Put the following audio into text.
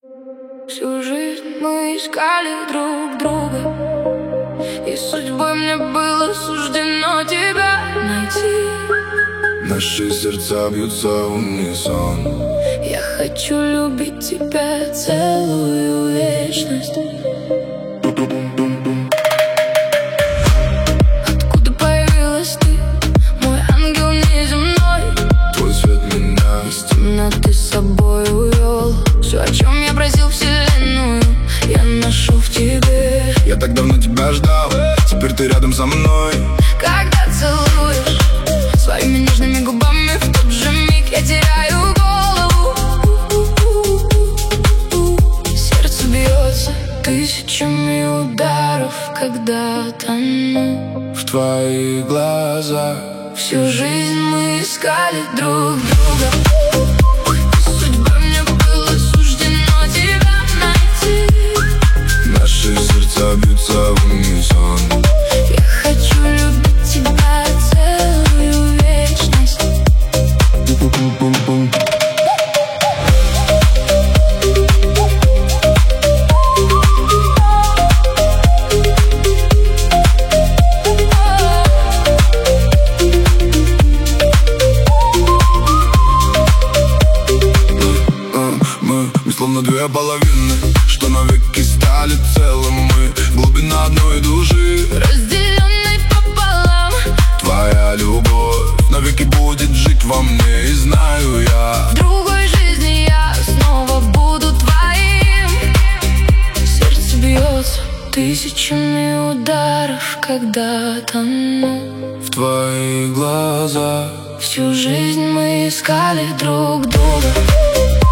Всю жизнь мы искали друг друга, и судьбой мне было суждено тебя найти. Наши сердца бьются в унисон. Я хочу любить тебя целую вечность. Откуда появилась ты, мой ангел неземной? Твой свет меня из темноты с собой увел. Все, о чем я просил вселенную, я нашел в тебе. Я так давно тебя ждал, теперь ты рядом со мной. Когда целуешь своими нежными губами, в тот же миг я теряю голову. Сердце бьется тысячами ударов, когда тону В твоих глазах. Всю жизнь мы искали друг друга, судьбой мне было суждено тебя найти. Наши сердца бьются в унисон. Я хочу любить тебя целую вечность. Пум-пум-пум-пум. Мы словно две половины, что навеки стали целым. Мы глубина одной души, Разделенный пополам. твоя любовь навеки будет жить во мне. И знаю я, В другой жизни я снова буду твоим. Сердце бьется тысячами ударов, когда тону в твоих глазах. Всю жизнь мы искали друг друга,